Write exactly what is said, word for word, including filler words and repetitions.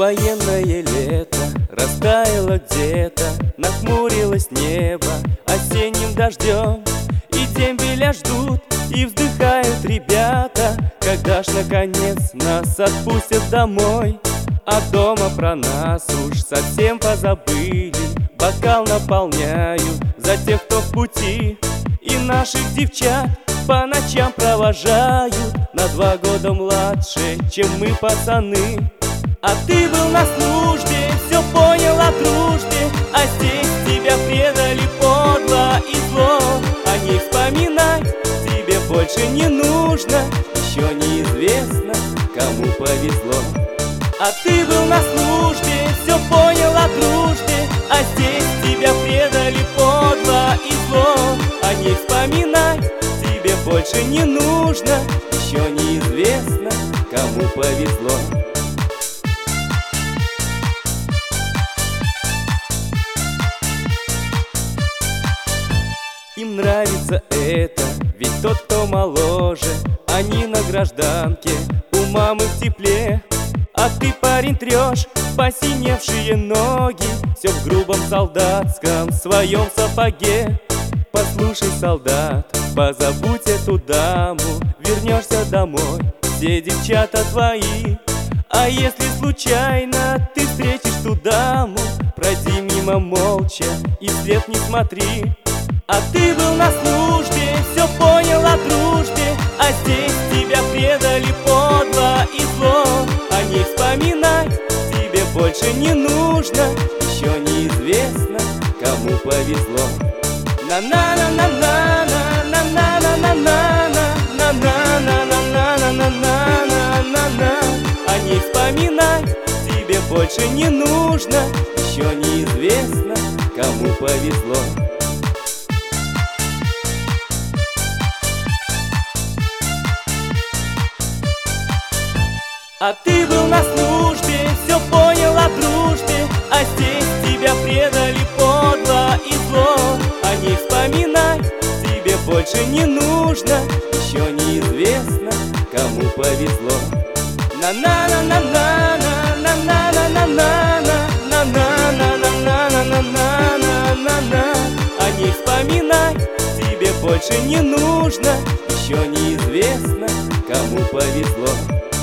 Военное лето растаяло где-то, нахмурилось небо осенним дождем. И дембеля ждут, и вздыхают ребята, когда ж наконец нас отпустят домой. А дома про нас уж совсем позабыли. Бокал наполняю за тех, кто в пути. И наших девчат по ночам провожают на два года младше, чем мы, пацаны. А ты был на службе, все понял о дружбе, а здесь тебя предали подло и зло. О ней вспоминать тебе больше не нужно, еще неизвестно, кому повезло. А ты был на службе, все понял о дружбе, а здесь тебя предали подло и зло. О ней вспоминать тебе больше не нужно, еще неизвестно, кому повезло. Им нравится это, ведь тот, кто моложе, они на гражданке, у мамы в тепле. А ты, парень, трешь посиневшие ноги, все в грубом солдатском своем сапоге. Послушай, солдат, позабудь эту даму, вернешься домой, все девчата твои. А если случайно ты встретишь ту даму, пройди мимо молча и вслед не смотри. А ты был на службе, все понял о дружбе, а здесь тебя предали подло и зло. О ней вспоминать тебе больше не нужно, еще неизвестно, кому повезло. на на на на на на на на на на на на на на на на на. О ней вспоминать тебе больше не нужно, еще неизвестно, кому повезло. А ты был на службе, все понял о дружбе, а здесь тебя предали подло и зло. О ней вспоминать тебе больше не нужно, еще неизвестно, кому повезло. на на на на на на на на на на на на на на на на на на на. О ней вспоминать тебе больше не нужно, еще неизвестно, кому повезло.